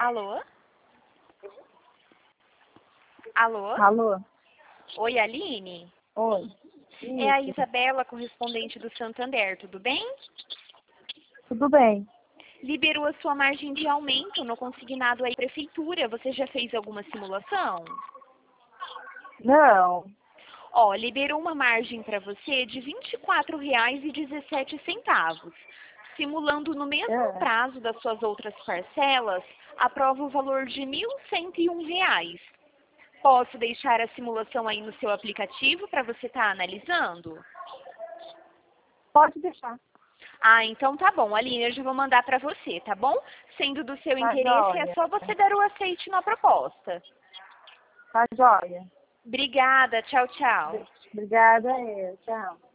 Alô? Alô? Alô? Oi, Aline? Oi. É a Isso. Isabela, correspondente do Santander, tudo bem? Tudo bem? Liberou a sua margem de aumento no consignado aí prefeitura. Você já fez alguma simulação? Não. Ó, liberou uma margem para você de R$ 24,17. Simulando no mesmo É. prazo das suas outras parcelas, aprova o valor de R$ 1.101. Posso deixar a simulação aí no seu aplicativo para você estar analisando? Pode deixar. Ah, então tá bom, Aline, eu já vou mandar para você, tá bom? Sendo do seu Tá interesse, é joia. só você dar o aceite na proposta. Tá joia. Obrigada, tchau, tchau. Obrigada, tchau.